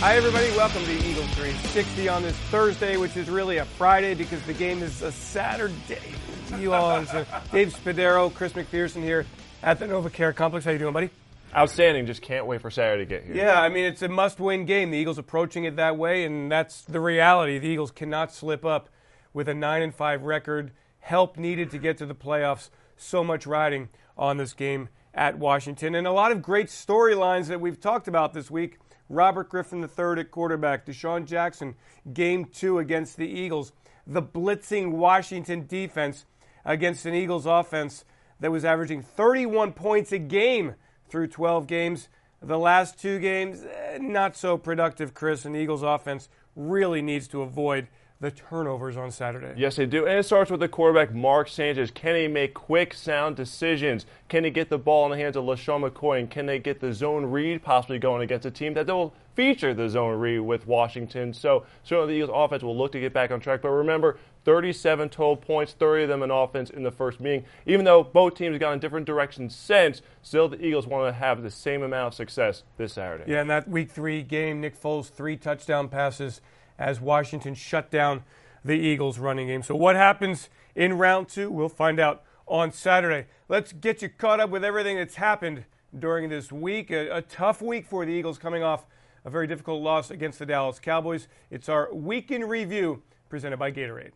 Hi, everybody. Welcome to Eagles 360 on this Thursday, which is really a Friday because the game is a Saturday. You all, Dave Spadaro, Chris McPherson here at the NovaCare Complex. How you doing, buddy? Outstanding. Just can't wait for Saturday to get here. Yeah, I mean, it's a must-win game. The Eagles approaching it that way, and that's the reality. The Eagles cannot slip up with a 9-5 record. Help needed to get to the playoffs. So much riding on this game at Washington. And a lot of great storylines that we've talked about this week. Robert Griffin III at quarterback, Deshaun Jackson, Game 2 against the Eagles, the blitzing Washington defense against an Eagles offense that was averaging 31 points a game through 12 games. The last 2 games, not so productive, Chris, and the Eagles offense really needs to avoid the turnovers on Saturday. Yes, they do. And it starts with the quarterback, Mark Sanchez. Can he make quick, sound decisions? Can he get the ball in the hands of LaShawn McCoy? And can they get the zone read possibly going against a team that will feature the zone read with Washington? So certainly the Eagles offense will look to get back on track. But remember, 37 total points, 30 of them in offense in the first meeting. Even though both teams have gone in different directions since, still the Eagles want to have the same amount of success this Saturday. Yeah, in that Week 3 game, Nick Foles, 3 touchdown passes as Washington shut down the Eagles' running game. So what happens in round 2? We'll find out on Saturday. Let's get you caught up with everything that's happened during this week. A tough week for the Eagles coming off a very difficult loss against the Dallas Cowboys. It's our Week in Review presented by Gatorade.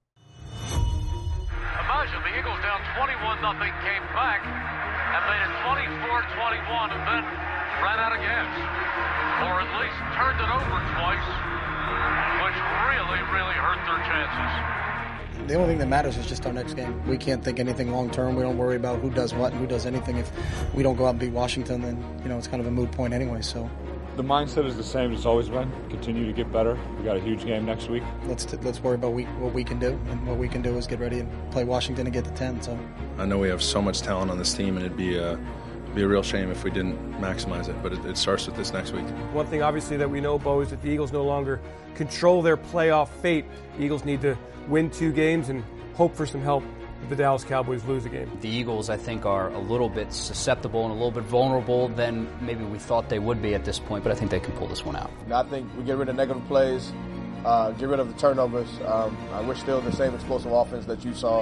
Imagine the Eagles down 21-0, came back and made it 24-21 and then ran out of gas. Or at least turned it over twice, which really hurt their chances. The only thing that matters is just our next game. We can't think anything long term. We don't worry about who does what and who does anything. If we don't go out and beat Washington, then it's kind of a moot point anyway. So the mindset is the same as it's always been. Continue to get better. We got a huge game next week. Let's worry about what we can do, and what we can do is get ready and play Washington and get to 10. So I know we have so much talent on this team, and it'd be a real shame if we didn't maximize it, but it starts with this next week. One thing obviously that we know, Bo, is that the Eagles no longer control their playoff fate. The Eagles need to win 2 games and hope for some help if the Dallas Cowboys lose a game. The Eagles, I think, are a little bit susceptible and a little bit vulnerable than maybe we thought they would be at this point, but I think they can pull this one out. I think we get rid of negative plays, get rid of the turnovers. We're still the same explosive offense that you saw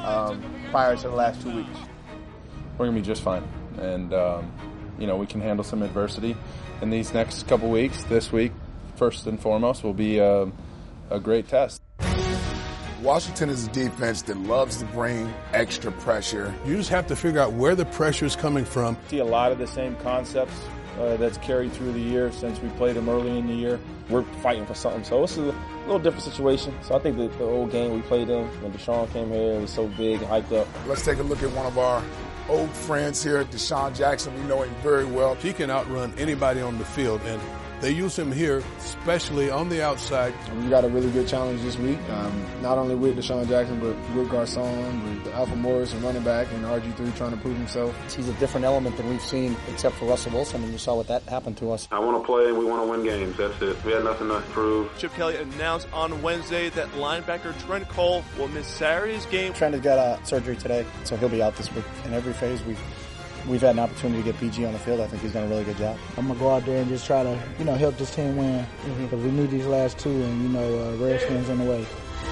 prior to the last 2 weeks. We're going to be just fine. And, we can handle some adversity in these next couple weeks. This week, first and foremost, will be a great test. Washington is a defense that loves to bring extra pressure. You just have to figure out where the pressure is coming from. See a lot of the same concepts that's carried through the year since we played them early in the year. We're fighting for something, so it's a little different situation. So I think the old game we played them when Deshaun came here, it was so big, hyped up. Let's take a look at one of our old friends here, Deshaun Jackson. We know him very well. He can outrun anybody on the field, and they use him here, especially on the outside. We got a really good challenge this week, not only with Deshaun Jackson, but with Garcon, with Alfred Morris, and running back, and RG3 trying to prove himself. He's a different element than we've seen, except for Russell Wilson, and you saw what that happened to us. I want to play, and we want to win games. That's it. We had nothing to prove. Chip Kelly announced on Wednesday that linebacker Trent Cole will miss Saturday's game. Trent has got surgery today, so he'll be out this week. In every phase, we've had an opportunity to get PG on the field. I think he's done a really good job. I'm going to go out there and just try to, help this team win. Because we need these last 2, and, Redskins in the way.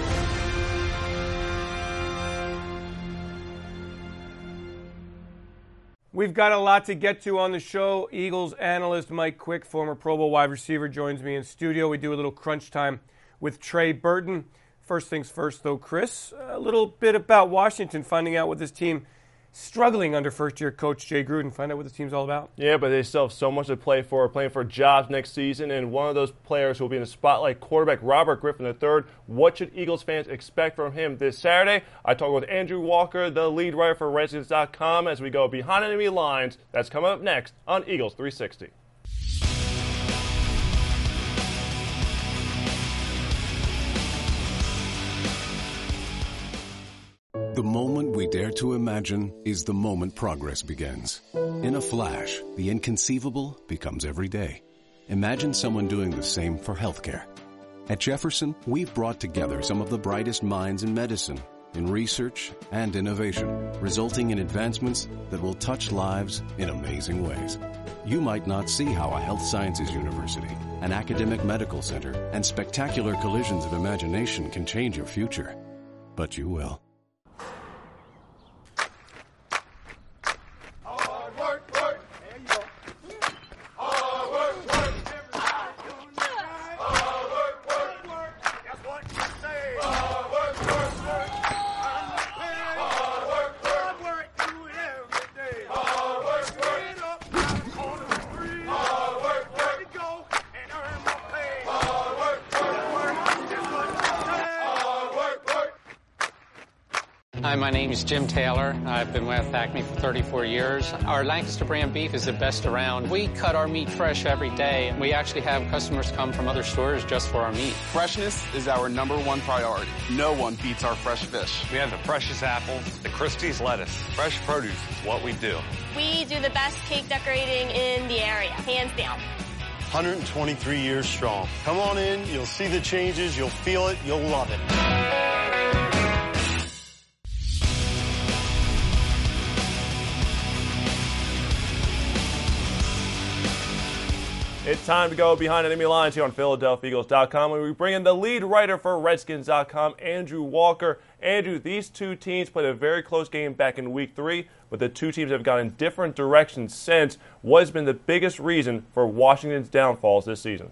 We've got a lot to get to on the show. Eagles analyst Mike Quick, former Pro Bowl wide receiver, joins me in studio. We do a little crunch time with Trey Burton. First things first, though, Chris, a little bit about Washington, finding out what this team struggling under first-year coach Jay Gruden. Find out what this team's all about. Yeah, but they still have so much to play for, playing for jobs next season, and one of those players who will be in the spotlight, quarterback Robert Griffin III. What should Eagles fans expect from him this Saturday? I talk with Andrew Walker, the lead writer for Redskins.com, as we go behind enemy lines. That's coming up next on Eagles 360. The moment we dare to imagine is the moment progress begins. In a flash, the inconceivable becomes every day. Imagine someone doing the same for healthcare. At Jefferson, we've brought together some of the brightest minds in medicine in research and innovation, resulting in advancements that will touch lives in amazing ways. You might not see how a health sciences university, an academic medical center, and spectacular collisions of imagination can change your future. But you will. Hi, my name is Jim Taylor. I've been with Acme for 34 years. Our Lancaster brand beef is the best around. We cut our meat fresh every day. We actually have customers come from other stores just for our meat. Freshness is our #1 priority. No one beats our fresh fish. We have the freshest apples, the Christie's lettuce. Fresh produce is what we do. We do the best cake decorating in the area, hands down. 123 years strong. Come on in, you'll see the changes, you'll feel it, you'll love it. It's time to go behind enemy lines here on PhiladelphiaEagles.com, and we bring in the lead writer for Redskins.com, Andrew Walker. Andrew, these two teams played a very close game back in Week 3, but the two teams have gone in different directions since. What has been the biggest reason for Washington's downfalls this season?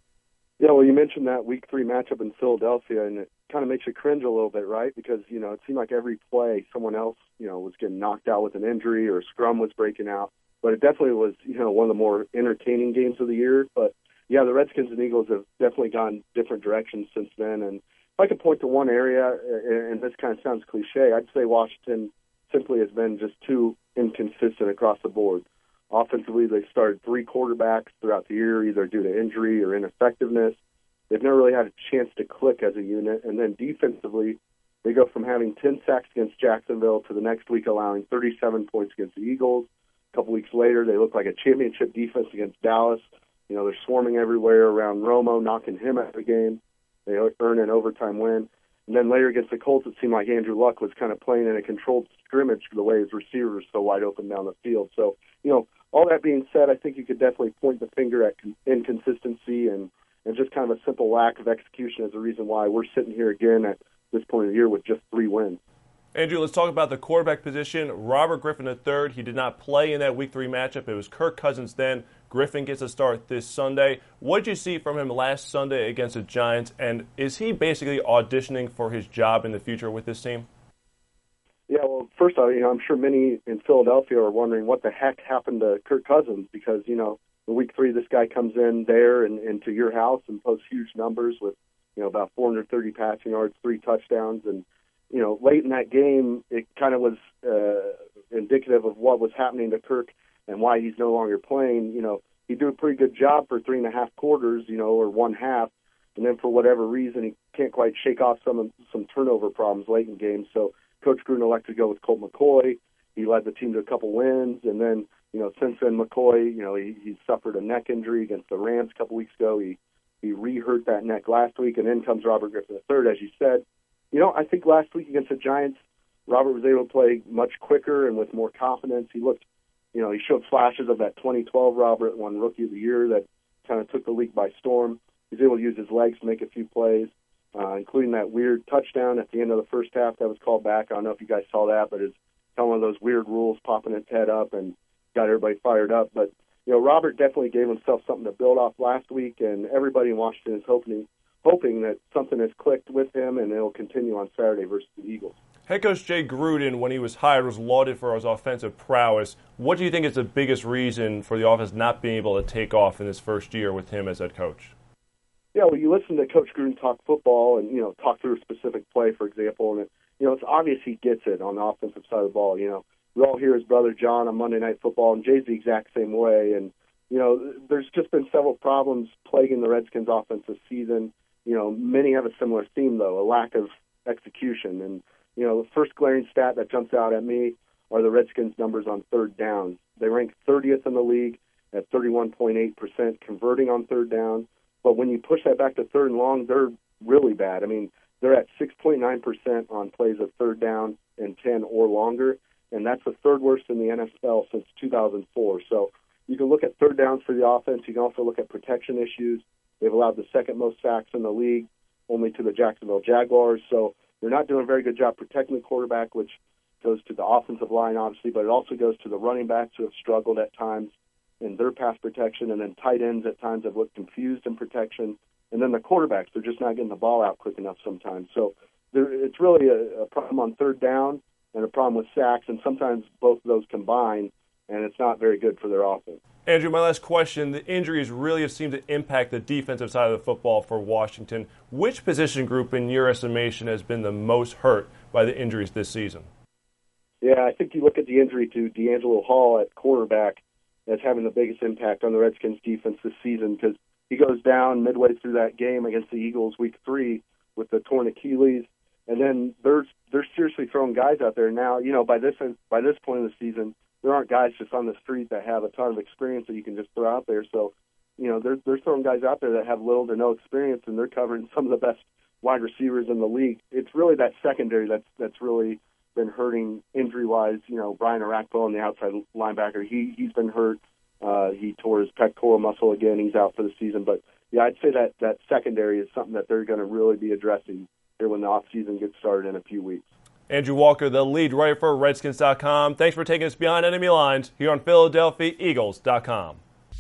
Yeah, well, you mentioned that Week 3 matchup in Philadelphia, and it kind of makes you cringe a little bit, right? Because, it seemed like every play someone else, was getting knocked out with an injury or a scrum was breaking out. But it definitely was, one of the more entertaining games of the year. But, yeah, the Redskins and Eagles have definitely gone different directions since then. And if I could point to one area, and this kind of sounds cliche, I'd say Washington simply has been just too inconsistent across the board. Offensively, they started 3 quarterbacks throughout the year, either due to injury or ineffectiveness. They've never really had a chance to click as a unit. And then defensively, they go from having 10 sacks against Jacksonville to the next week allowing 37 points against the Eagles. A couple weeks later, they look like a championship defense against Dallas. They're swarming everywhere around Romo, knocking him out of the game. They earn an overtime win. And then later against the Colts, it seemed like Andrew Luck was kind of playing in a controlled scrimmage the way his receiver was so wide open down the field. So, all that being said, I think you could definitely point the finger at inconsistency and just kind of a simple lack of execution as a reason why we're sitting here again at this point of the year with just 3 wins. Andrew, let's talk about the quarterback position. Robert Griffin III, he did not play in that Week 3 matchup. It was Kirk Cousins then. Griffin gets a start this Sunday. What did you see from him last Sunday against the Giants, and is he basically auditioning for his job in the future with this team? Yeah, well, first off, I'm sure many in Philadelphia are wondering what the heck happened to Kirk Cousins because, in Week 3, this guy comes in there and into your house and posts huge numbers with, about 430 passing yards, 3 touchdowns, and late in that game, it kind of was indicative of what was happening to Kirk and why he's no longer playing. He did a pretty good job for 3.5 quarters, or 1 half, and then for whatever reason, he can't quite shake off some turnover problems late in games. So Coach Gruden elected to go with Colt McCoy. He led the team to a couple wins, and then, since then, McCoy, he suffered a neck injury against the Rams a couple weeks ago. He re-hurt that neck last week, and then comes Robert Griffin III, as you said. I think last week against the Giants, Robert was able to play much quicker and with more confidence. He looked, he showed flashes of that 2012 Robert, won Rookie of the Year that kind of took the league by storm. He was able to use his legs to make a few plays, including that weird touchdown at the end of the first half that was called back. I don't know if you guys saw that, but it's kind of one of those weird rules popping its head up and got everybody fired up. But, Robert definitely gave himself something to build off last week, and everybody in Washington is hoping that something has clicked with him and it'll continue on Saturday versus the Eagles. Head coach Jay Gruden, when he was hired, was lauded for his offensive prowess. What do you think is the biggest reason for the offense not being able to take off in his first year with him as head coach? Yeah, well, you listen to Coach Gruden talk football and, talk through a specific play, for example, and, it's obvious he gets it on the offensive side of the ball. We all hear his brother John on Monday Night Football, and Jay's the exact same way. And, there's just been several problems plaguing the Redskins offense this season. Many have a similar theme, though, a lack of execution. And, the first glaring stat that jumps out at me are the Redskins' numbers on third down. They rank 30th in the league at 31.8% converting on third down. But when you push that back to third and long, they're really bad. I mean, They're at 6.9% on plays of third down and 10 or longer, and that's the third worst in the NFL since 2004. So you can look at third downs for the offense. You can also look at protection issues. They've allowed the second most sacks in the league, only to the Jacksonville Jaguars. So they're not doing a very good job protecting the quarterback, which goes to the offensive line, obviously, but it also goes to the running backs who have struggled at times in their pass protection, and then tight ends at times have looked confused in protection. And then the quarterbacks, they're just not getting the ball out quick enough sometimes. So it's really a problem on third down and a problem with sacks, and sometimes both of those combine, and it's not very good for their offense. Andrew, my last question. The injuries really have seemed to impact the defensive side of the football for Washington. Which position group, in your estimation, has been the most hurt by the injuries this season? Yeah, I think you look at the injury to D'Angelo Hall at quarterback as having the biggest impact on the Redskins defense this season, because he goes down midway through that game against the Eagles week 3 with the torn Achilles, and then they're seriously throwing guys out there now. You know, by this point in the season, there aren't guys just on the street that have a ton of experience that you can just throw out there. So, you know, they're throwing guys out there that have little to no experience, and they're covering some of the best wide receivers in the league. It's really that secondary that's really been hurting injury-wise. You know, Brian Orakpo on the outside linebacker, he's been hurt. He tore his pectoral muscle again. He's out for the season. But, yeah, I'd say that secondary is something that they're going to really be addressing here when the offseason gets started in a few weeks. Andrew Walker, the lead writer for Redskins.com. Thanks for taking us behind enemy lines here on PhiladelphiaEagles.com.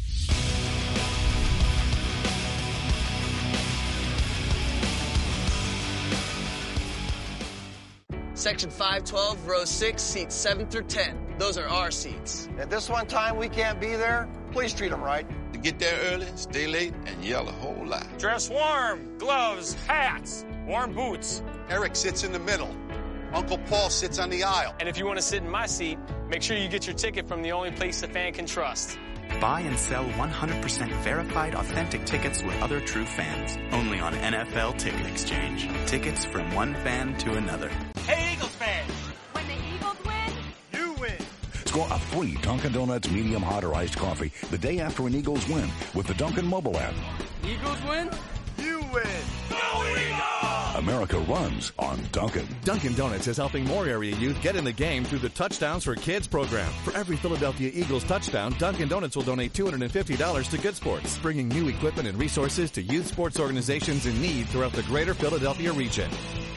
Section 512, row 6, seats 7 through 10. Those are our seats. If this one time we can't be there, please treat them right. To get there early, stay late, and yell a whole lot. Dress warm, gloves, hats, warm boots. Eric sits in the middle. Uncle Paul sits on the aisle. And if you want to sit in my seat, make sure you get your ticket from the only place a fan can trust. Buy and sell 100% verified authentic tickets with other true fans. Only on NFL Ticket Exchange. Tickets from one fan to another. Hey, Eagles fans! When the Eagles win, you win! Score a free Dunkin' Donuts medium hot or iced coffee the day after an Eagles win with the Dunkin' mobile app. Eagles win? You win! Go Eagles! America runs on Dunkin'. Dunkin' Donuts is helping more area youth get in the game through the Touchdowns for Kids program. For every Philadelphia Eagles touchdown, Dunkin' Donuts will donate $250 to Good Sports, bringing new equipment and resources to youth sports organizations in need throughout the greater Philadelphia region.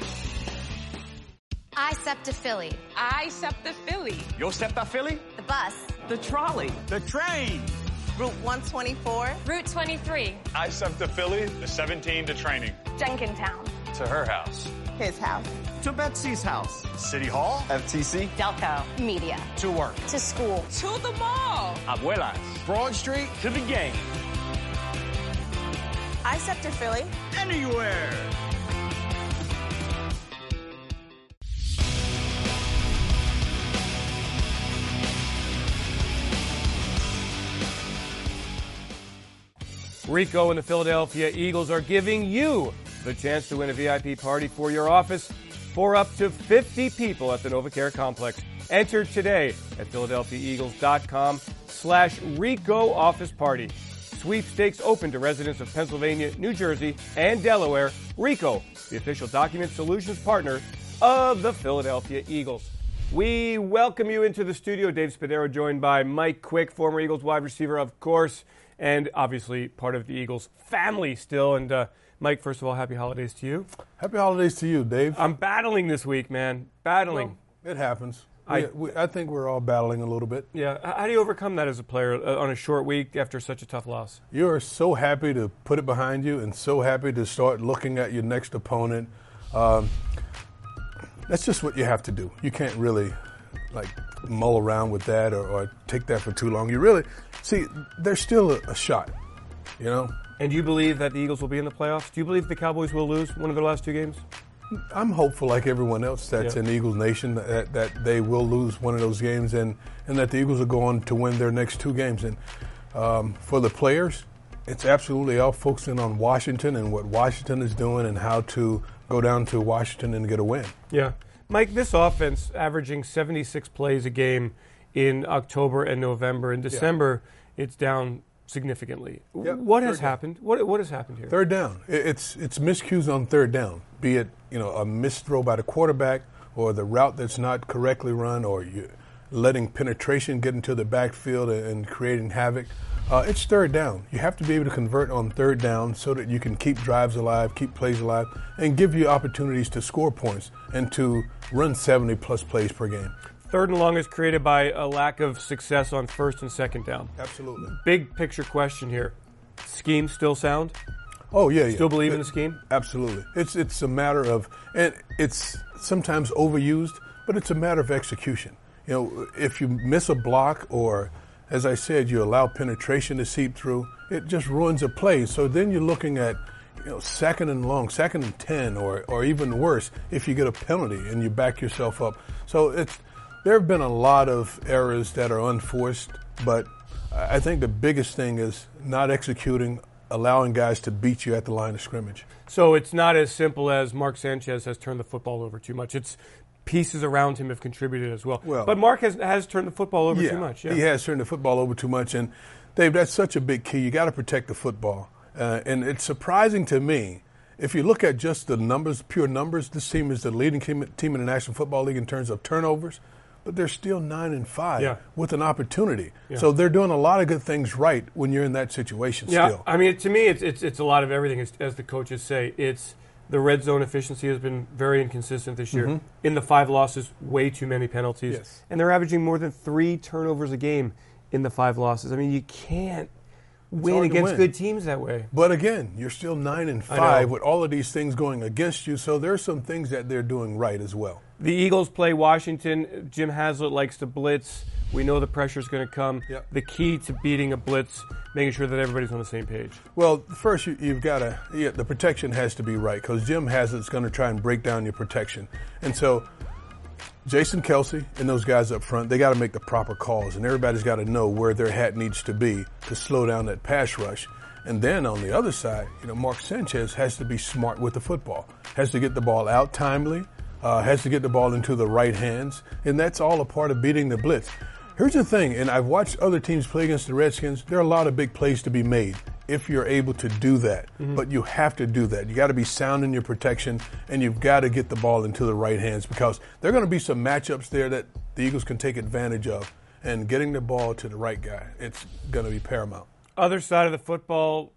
I SEPTA Philly. I SEPTA Philly. Yo SEPTA Philly? The bus. The trolley. The train. Route 124. Route 23. I SEPTA Philly. The 17 to training. Jenkintown. To her house. His house. To Betsy's house. City Hall. FTC. Delco. Media. To work. To school. To the mall. Abuelas. Broad Street. To the game. I SEPTA Philly. Anywhere. Rico and the Philadelphia Eagles are giving you the chance to win a VIP party for your office for up to 50 people at the NovaCare Complex. Enter today at PhiladelphiaEagles.com/Rico Office Party. Sweepstakes open to residents of Pennsylvania, New Jersey, and Delaware. Rico, the official document solutions partner of the Philadelphia Eagles. We welcome you into the studio. Dave Spadaro joined by Mike Quick, former Eagles wide receiver, of course, and obviously part of the Eagles family still. And Mike, first of all, happy holidays to you. Happy holidays to you, Dave. I'm battling this week, man. Battling. Well, it happens. I think we're all battling a little bit. Yeah. How do you overcome that as a player on a short week after such a tough loss? You're so happy to put it behind you and so happy to start looking at your next opponent. That's just what you have to do. You can't really mull around with that or take that for too long. You really see there's still a shot, you know. And you believe that the Eagles will be in the playoffs? Do you believe the Cowboys will lose one of their last two games? I'm hopeful, like everyone else that's in Eagles Nation, that they will lose one of those games and that the Eagles will go on to win their next two games. And for the players, it's absolutely all focusing on Washington and what Washington is doing and how to go down to Washington and get a win. Yeah. Mike, this offense averaging 76 plays a game in October and November. In December, it's down significantly. Yep, What has happened? What has happened here? Third down. It's miscues on third down, be it a missed throw by the quarterback or the route that's not correctly run, or you letting penetration get into the backfield and creating havoc. It's third down. You have to be able to convert on third down so that you can keep drives alive, keep plays alive, and give you opportunities to score points and to run 70-plus plays per game. Third and long is created by a lack of success on first and second down. Absolutely. Big picture question here. Scheme still sound? Oh, yeah. Still believe in the scheme? Absolutely. It's a matter of, and it's sometimes overused, but it's a matter of execution. If you miss a block or, as I said, you allow penetration to seep through, it just ruins a play. So then you're looking at, second and long, second and 10, or even worse, if you get a penalty and you back yourself up. So there have been a lot of errors that are unforced, but I think the biggest thing is not executing, allowing guys to beat you at the line of scrimmage. So it's not as simple as Mark Sanchez has turned the football over too much. It's pieces around him have contributed as well. But Mark has turned the football over too much. Yeah, he has turned the football over too much. And, Dave, that's such a big key. You got to protect the football. And it's surprising to me, if you look at just the numbers, pure numbers, this team is the leading team in the National Football League in terms of turnovers. But they're still 9-5 with an opportunity. Yeah. So they're doing a lot of good things right when you're in that situation still. I mean, to me, it's a lot of everything, as the coaches say. It's the red zone efficiency has been very inconsistent this year. Mm-hmm. In the 5 losses, way too many penalties. Yes. And they're averaging more than 3 turnovers a game in the 5 losses. I mean, you can't win against good teams that way. But again, you're still 9-5 with all of these things going against you. So there's some things that they're doing right as well. The Eagles play Washington. Jim Haslett likes to blitz. We know the pressure's going to come. Yep. The key to beating a blitz, making sure that everybody's on the same page. Well, first you've got to, the protection has to be right, because Jim Haslett's going to try and break down your protection. And so Jason Kelce and those guys up front, they got to make the proper calls, and everybody's got to know where their hat needs to be to slow down that pass rush. And then on the other side, Mark Sanchez has to be smart with the football, has to get the ball out timely, has to get the ball into the right hands, and that's all a part of beating the blitz. Here's the thing, and I've watched other teams play against the Redskins. There are a lot of big plays to be made if you're able to do that. Mm-hmm. But you have to do that. You got to be sound in your protection, and you've got to get the ball into the right hands, because there are going to be some matchups there that the Eagles can take advantage of, and getting the ball to the right guy, it's going to be paramount. Other side of the football,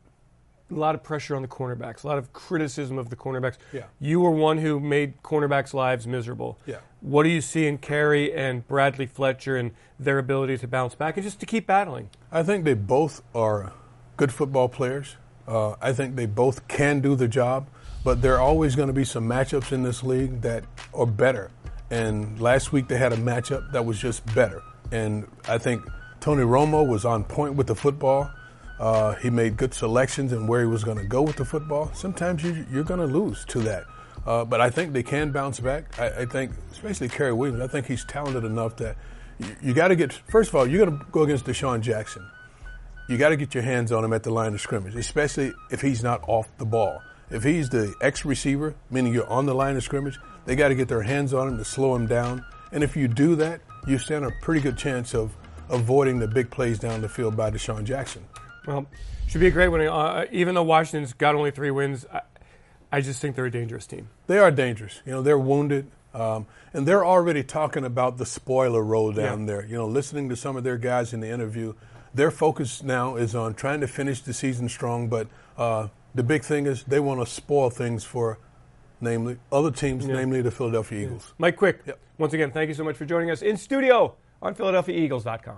a lot of pressure on the cornerbacks, a lot of criticism of the cornerbacks. Yeah. You were one who made cornerbacks' lives miserable. Yeah. What do you see in Carey and Bradley Fletcher and their ability to bounce back and just to keep battling? I think they both are good football players. I think they both can do the job, but there are always going to be some matchups in this league that are better. And last week they had a matchup that was just better. And I think Tony Romo was on point with the football. He made good selections in where he was going to go with the football. Sometimes you're going to lose to that. But I think they can bounce back. I think, especially Kerry Williams, I think he's talented enough that you got to get, first of all, you're going to go against Deshaun Jackson. You got to get your hands on him at the line of scrimmage, especially if he's not off the ball. If he's the ex-receiver, meaning you're on the line of scrimmage, they got to get their hands on him to slow him down. And if you do that, you stand a pretty good chance of avoiding the big plays down the field by Deshaun Jackson. Well, should be a great one. Even though Washington's got only 3 wins, I just think they're a dangerous team. They are dangerous. They're wounded. And they're already talking about the spoiler roll down there. Listening to some of their guys in the interview, their focus now is on trying to finish the season strong. But the big thing is they want to spoil things for, namely, other teams, namely the Philadelphia Eagles. Mike Quick, once again, thank you so much for joining us in studio on PhiladelphiaEagles.com.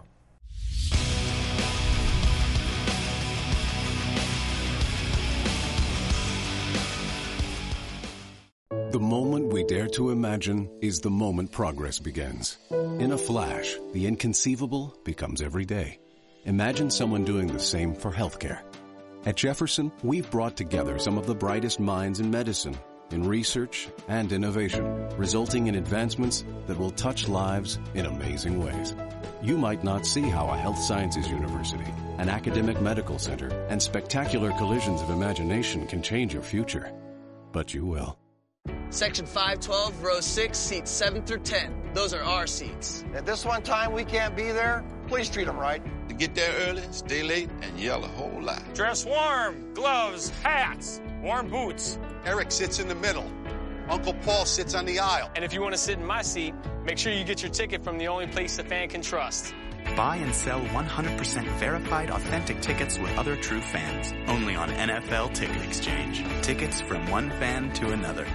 The moment we dare to imagine is the moment progress begins. In a flash, the inconceivable becomes every day. Imagine someone doing the same for healthcare. At Jefferson, we've brought together some of the brightest minds in medicine, in research, and innovation, resulting in advancements that will touch lives in amazing ways. You might not see how a health sciences university, an academic medical center, and spectacular collisions of imagination can change your future. But you will. Section 512, row 6, seats 7 through 10. Those are our seats. If this one time we can't be there, please treat them right. The get there early, stay late, and yell a whole lot. Dress warm, gloves, hats, warm boots. Eric sits in the middle. Uncle Paul sits on the aisle. And if you want to sit in my seat, make sure you get your ticket from the only place a fan can trust. Buy and sell 100% verified authentic tickets with other true fans. Only on NFL Ticket Exchange. Tickets from one fan to another.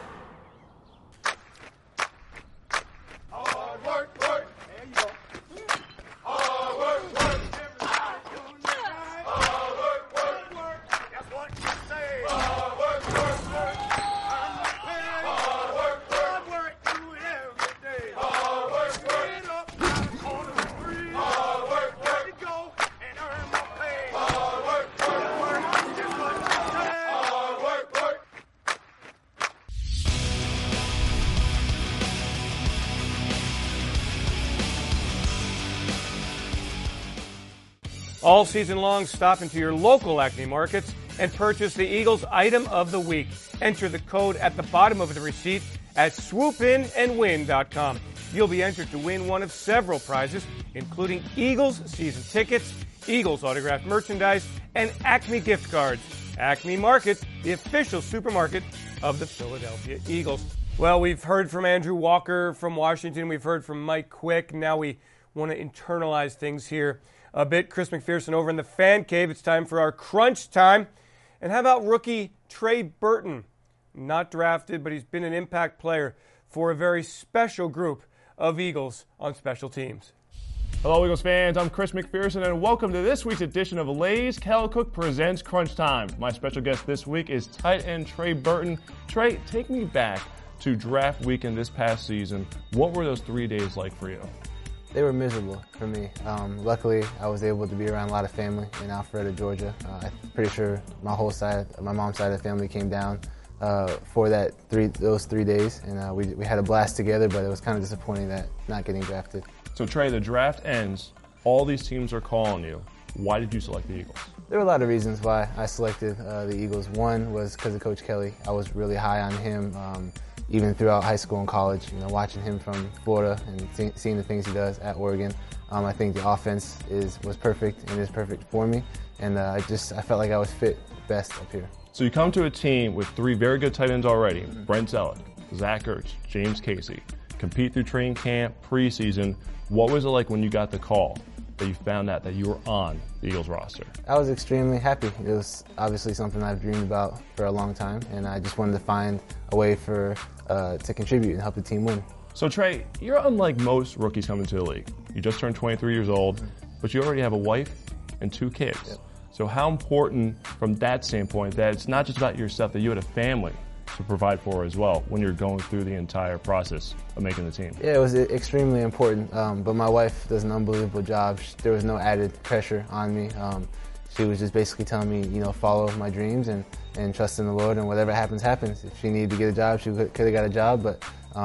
All season long, stop into your local Acme markets and purchase the Eagles item of the week. Enter the code at the bottom of the receipt at swoopinandwin.com. You'll be entered to win one of several prizes, including Eagles season tickets, Eagles autographed merchandise, and Acme gift cards. Acme Market, the official supermarket of the Philadelphia Eagles. Well, we've heard from Andrew Walker from Washington. We've heard from Mike Quick. Now we want to internalize things here a bit. Chris McPherson over in the Fan Cave. It's time for our crunch time. And how about rookie Trey Burton? Not drafted, but he's been an impact player for a very special group of Eagles on special teams. Hello, Eagles fans. I'm Chris McPherson, and welcome to this week's edition of Lay's Cal Cook Presents Crunch Time. My special guest this week is tight end Trey Burton. Trey, take me back to draft weekend this past season. What were those 3 days like for you? They were miserable for me. Luckily, I was able to be around a lot of family in Alpharetta, Georgia. I'm pretty sure my mom's side of the family came down for those 3 days, and we had a blast together. But it was kind of disappointing that not getting drafted. So Trey, the draft ends. All these teams are calling you. Why did you select the Eagles? There were a lot of reasons why I selected the Eagles. One was because of Coach Kelly. I was really high on him. Even throughout high school and college, watching him from Florida and seeing the things he does at Oregon, I think the offense was perfect and is perfect for me, and I felt like I was fit best up here. So you come to a team with 3 very good tight ends already: Brent Zellick, Zach Ertz, James Casey. Compete through training camp, preseason. What was it like when you got the call that you found out that you were on the Eagles roster? I was extremely happy. It was obviously something I've dreamed about for a long time, and I just wanted to find a way to contribute and help the team win. So Trey, you're unlike most rookies coming to the league. You just turned 23 years old, but you already have a wife and 2 kids. Yep. So how important from that standpoint that it's not just about yourself, that you had a family to provide for as well when you're going through the entire process of making the team? Yeah, it was extremely important, but my wife does an unbelievable job. There was no added pressure on me. She was just basically telling me, follow my dreams and trust in the Lord, and whatever happens, happens. If she needed to get a job, she could have got a job, but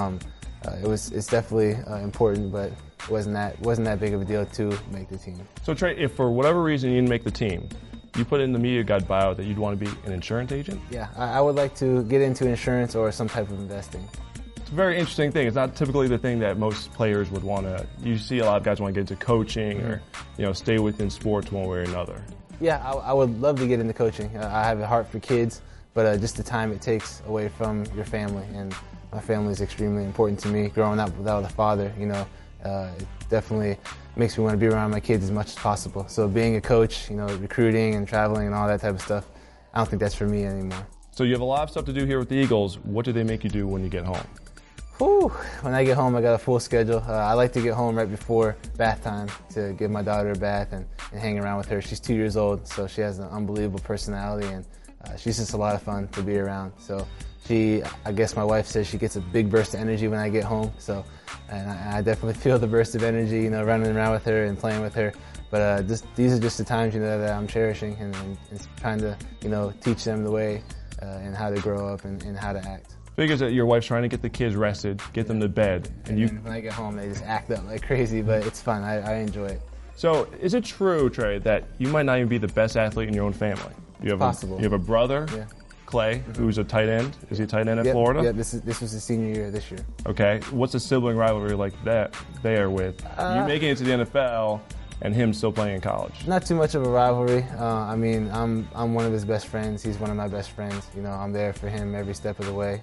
it's definitely important, but it wasn't that big of a deal to make the team. So Trey, if for whatever reason you didn't make the team, you put in the media guide bio that you'd want to be an insurance agent? Yeah, I would like to get into insurance or some type of investing. It's a very interesting thing. It's not typically the thing that most players would want to. You see a lot of guys want to get into coaching or stay within sports one way or another. Yeah, I would love to get into coaching. I have a heart for kids, but just the time it takes away from your family, and my family is extremely important to me. Growing up without a father, it definitely makes me want to be around my kids as much as possible. So being a coach, recruiting and traveling and all that type of stuff, I don't think that's for me anymore. So you have a lot of stuff to do here with the Eagles. What do they make you do when you get home? Whew. When I get home, I got a full schedule. I like to get home right before bath time to give my daughter a bath and hang around with her. She's 2 years old, so she has an unbelievable personality, and she's just a lot of fun to be around. So I guess my wife says she gets a big burst of energy when I get home. So, and I definitely feel the burst of energy, running around with her and playing with her. But these are just the times, that I'm cherishing and trying to, teach them the way and how to grow up and how to act. Figures that your wife's trying to get the kids rested, get them to bed, and when I get home, they just act up like crazy, but it's fun. I enjoy it. So, is it true, Trey, that you might not even be the best athlete in your own family? Possible. You have a brother, Clay, who's a tight end. Is he a tight end at Florida? Yeah, this was his senior year this year. Okay. What's the sibling rivalry like that there with you making it to the NFL and him still playing in college? Not too much of a rivalry. I mean, I'm one of his best friends. He's one of my best friends. You know, I'm there for him every step of the way.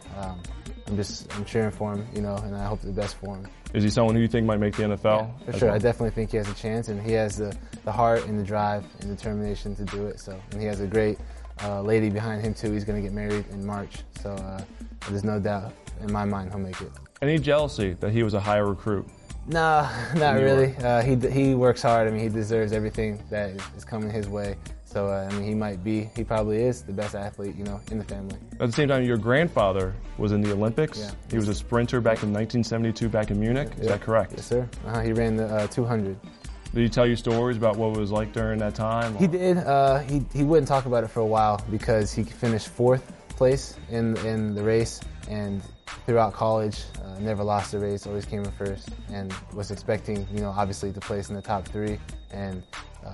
I'm cheering for him, you know, and I hope the best for him. Is he someone who you think might make the NFL? Yeah, for sure. Well? I definitely think he has a chance, and he has the heart and the drive and determination to do it. So, and he has a great lady behind him too. He's going to get married in March, so there's no doubt in my mind he'll make it. Any jealousy that he was a higher recruit? No, not really. He works hard. I mean, he deserves everything that is coming his way. So, I mean, he probably is the best athlete, you know, in the family. At the same time, your grandfather was in the Olympics. Yeah. He was a sprinter back in 1972 back in Munich. Is that correct? Yes, sir. He ran the 200. Did he tell you stories about what it was like during that time? He did. He wouldn't talk about it for a while because he finished 4th place in the race, and throughout college, never lost a race, always came in first, and was expecting, you know, obviously to place in the top 3. And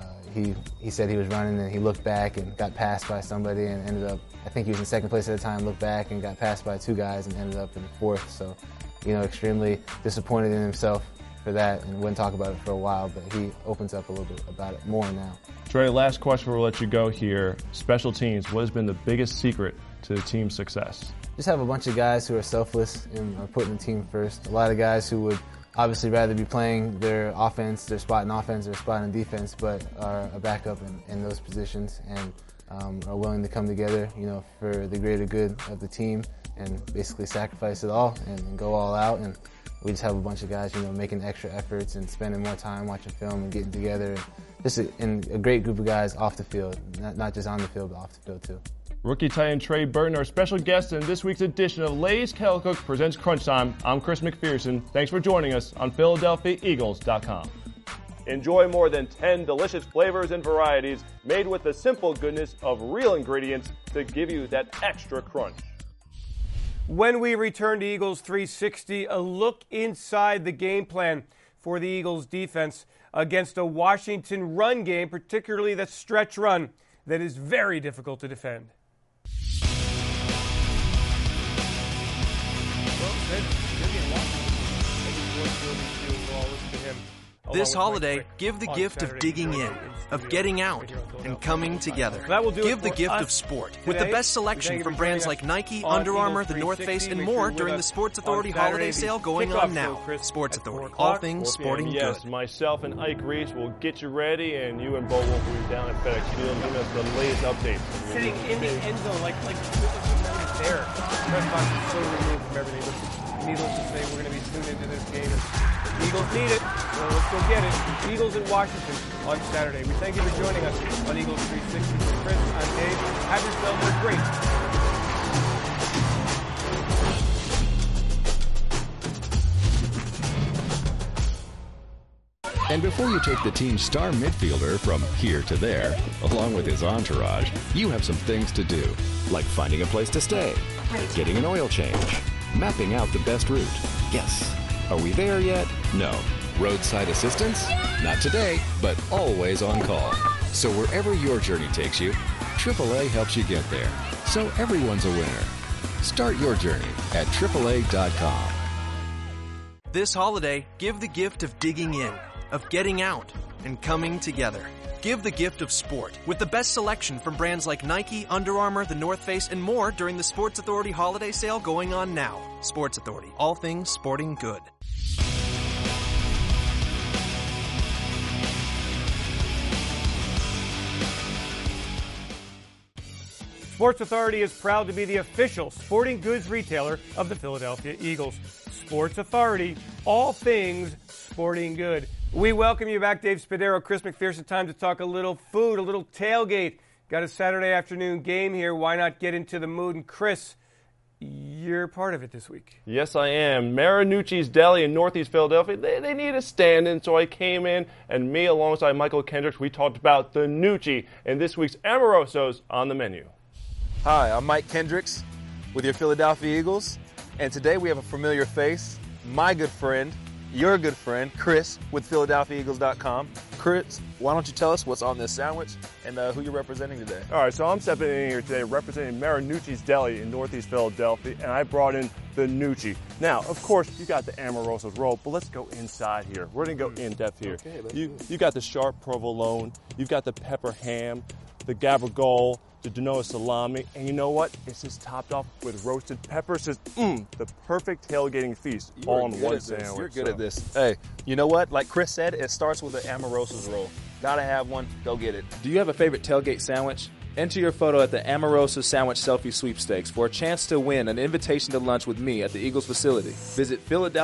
he said he was running, and he looked back and got passed by somebody, and ended up, I think he was in 2nd place at the time, looked back and got passed by 2 guys and ended up in 4th. So, you know, extremely disappointed in himself for that, and wouldn't talk about it for a while, but he opens up a little bit about it more now. Trey, last question before we'll let you go here. Special teams, what has been the biggest secret to the team's success? Just have a bunch of guys who are selfless and are putting the team first. A lot of guys who would obviously rather be playing their offense, their spot in offense, their spot in defense, but are a backup in those positions, and are willing to come together, you know, for the greater good of the team, and basically sacrifice it all and go all out. And we just have a bunch of guys, you know, making extra efforts and spending more time watching film and getting together. And just a great group of guys off the field, not just on the field, but off the field too. Rookie tight end Trey Burton, our special guest in this week's edition of Lay's Kettle Cook presents Crunch Time. I'm Chris McPherson. Thanks for joining us on PhiladelphiaEagles.com. Enjoy more than 10 delicious flavors and varieties made with the simple goodness of real ingredients to give you that extra crunch. When we return to Eagles 360, a look inside the game plan for the Eagles defense against a Washington run game, particularly the stretch run that is very difficult to defend. This holiday, give the gift of digging in, of getting out, and coming together. Give the gift of sport with the best selection from brands like Nike, Under Armour, The North Face, and more during the Sports Authority holiday sale going on now. Sports Authority, all things sporting good. Yes, myself and Ike Reese will get you ready, and you and Bo will be down at FedEx Field giving us the latest updates. Sitting in the end zone, like there. Press box is so removed from everything. Needless to say, we're going to be tuned into this game. The Eagles need it. Well, let's go get it. Eagles in Washington on Saturday. We thank you for joining us on Eagles 360. For Chris, I'm Dave. Have yourselves a great And before you take the team's star midfielder from here to there, along with his entourage, you have some things to do, like finding a place to stay, getting an oil change, mapping out the best route. Yes. Are we there yet? No. Roadside assistance? Not today, but always on call. So wherever your journey takes you, AAA helps you get there. So everyone's a winner. Start your journey at AAA.com. This holiday, give the gift of digging in, of getting out, and coming together. Give the gift of sport with the best selection from brands like Nike, Under Armour, The North Face, and more during the Sports Authority holiday sale going on now. Sports Authority, all things sporting good. Sports Authority is proud to be the official sporting goods retailer of the Philadelphia Eagles. Sports Authority, all things sporting good. We welcome you back, Dave Spadaro, Chris McPherson. Time to talk a little food, a little tailgate. Got a Saturday afternoon game here. Why not get into the mood? And Chris, you're part of it this week. Yes, I am. Marinucci's Deli in Northeast Philadelphia, they need a stand-in, so I came in, and me alongside Michael Kendricks, we talked about the Nucci and this week's Amorosos on the menu. Hi, I'm Mike Kendricks with your Philadelphia Eagles, and today we have a familiar face, my good friend, your good friend, Chris, with PhiladelphiaEagles.com. Chris, why don't you tell us what's on this sandwich and who you're representing today? All right, so I'm stepping in here today representing Marinucci's Deli in Northeast Philadelphia, and I brought in the Nucci. Now, of course, you got the Amoroso's roll, but let's go inside here. We're going to go in depth here. Okay, you got the sharp provolone, you've got the pepper ham, the gabagool, the Genoa salami, and you know what? It's just topped off with roasted peppers. Just, the perfect tailgating feast all in one sandwich. You're good at this. Hey, you know what? Like Chris said, it starts with the Amoroso's roll. Gotta have one. Go get it. Do you have a favorite tailgate sandwich? Enter your photo at the Amoroso Sandwich Selfie Sweepstakes for a chance to win an invitation to lunch with me at the Eagles facility. Visit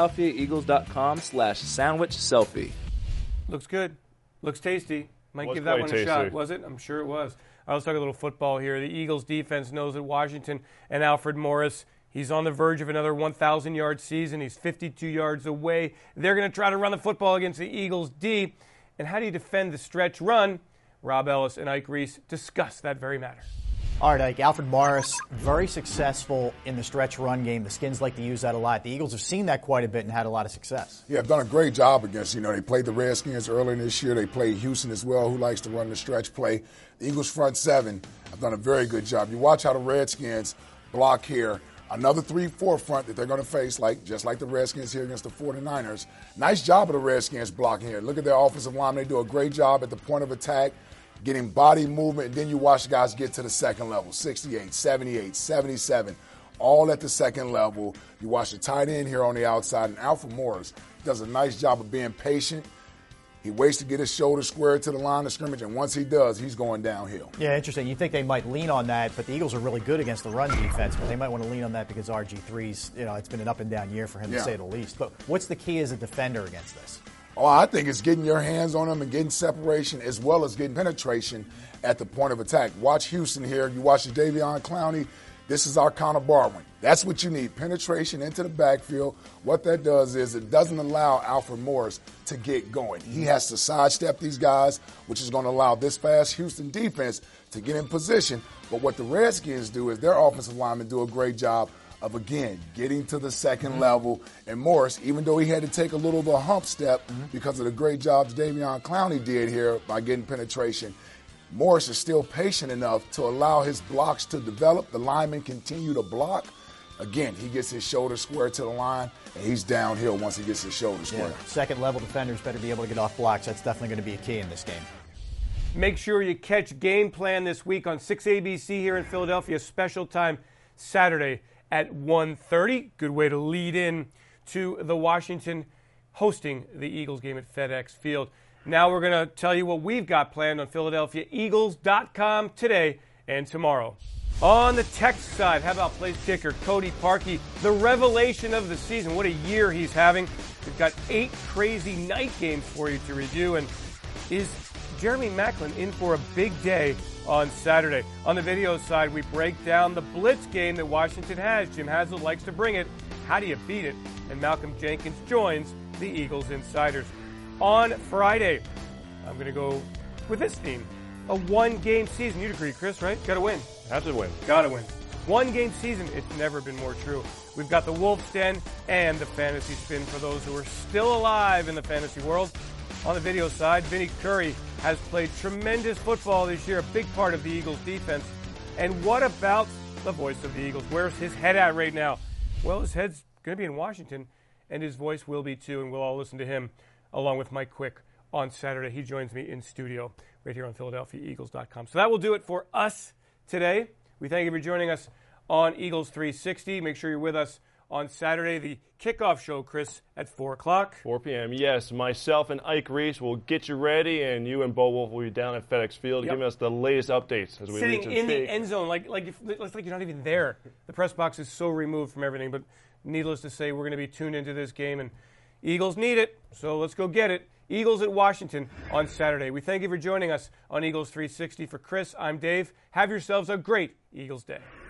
PhiladelphiaEagles.com/sandwich selfie. Looks good. Looks tasty. Might Was give that quite one a shot. tasty. Was it? I'm sure it was. All right, let's talk a little football here. The Eagles defense knows that Washington and Alfred Morris, he's on the verge of another 1,000-yard season. He's 52 yards away. They're going to try to run the football against the Eagles D. And how do you defend the stretch run? Rob Ellis and Ike Reese discuss that very matter. All right, Ike. Alfred Morris, very successful in the stretch run game. The Skins like to use that a lot. The Eagles have seen that quite a bit and had a lot of success. Yeah, have done a great job against, they played the Redskins earlier this year. They played Houston as well, who likes to run the stretch play. The Eagles front seven have done a very good job. You watch how the Redskins block here. Another 3-4 front that they're going to face, just like the Redskins here against the 49ers. Nice job of the Redskins blocking here. Look at their offensive line. They do a great job at the point of attack, getting body movement, and then you watch the guys get to the second level, 68, 78, 77, all at the second level. You watch the tight end here on the outside, and Alfred Morris does a nice job of being patient. He waits to get his shoulder squared to the line of scrimmage, and once he does, he's going downhill. Yeah, interesting. You think they might lean on that, but the Eagles are really good against the run defense, but they might want to lean on that because RG3's, it's been an up-and-down year for him, to say the least. But what's the key as a defender against this? Oh, I think it's getting your hands on them and getting separation as well as getting penetration at the point of attack. Watch Houston here. You watch the Davion Clowney. This is our Connor Barwin. That's what you need, penetration into the backfield. What that does is it doesn't allow Alfred Morris to get going. He has to sidestep these guys, which is going to allow this fast Houston defense to get in position. But what the Redskins do is their offensive linemen do a great job of, again, getting to the second level. And Morris, even though he had to take a little of a hump step because of the great job Davion Clowney did here by getting penetration, Morris is still patient enough to allow his blocks to develop. The linemen continue to block. Again, he gets his shoulder square to the line, and he's downhill once he gets his shoulder square. Yeah. Second-level defenders better be able to get off blocks. That's definitely going to be a key in this game. Make sure you catch Game Plan this week on 6ABC here in Philadelphia. Special time Saturday at 1:30. Good way to lead in to the Washington hosting the Eagles game at FedEx Field. Now we're going to tell you what we've got planned on PhiladelphiaEagles.com today and tomorrow. On the text side, how about place kicker Cody Parkey, the revelation of the season. What a year he's having. We've got 8 crazy night games for you to review. And is Jeremy Maclin in for a big day on Saturday? On the video side, we break down the blitz game that Washington has. Jim Haslett likes to bring it. How do you beat it? And Malcolm Jenkins joins the Eagles Insiders. On Friday, I'm going to go with this theme. A one-game season. You'd agree, Chris, right? Got to win. Have to win. Got to win. One-game season. It's never been more true. We've got the Wolf's Den and the Fantasy Spin for those who are still alive in the fantasy world. On the video side, Vinny Curry has played tremendous football this year, a big part of the Eagles defense. And what about the voice of the Eagles? Where's his head at right now? Well, his head's going to be in Washington, and his voice will be too, and we'll all listen to him along with Mike Quick on Saturday. He joins me in studio right here on PhiladelphiaEagles.com. So that will do it for us today. We thank you for joining us on Eagles 360. Make sure you're with us on Saturday, the kickoff show, Chris, at 4 o'clock. 4 p.m. Yes, myself and Ike Reese will get you ready, and you and Bo Wolf will be down at FedEx Field giving us the latest updates as we sitting reach in the end zone, like you're not even there. The press box is so removed from everything, but needless to say, we're going to be tuned into this game, and Eagles need it, so let's go get it. Eagles at Washington on Saturday. We thank you for joining us on Eagles 360. For Chris, I'm Dave. Have yourselves a great Eagles day.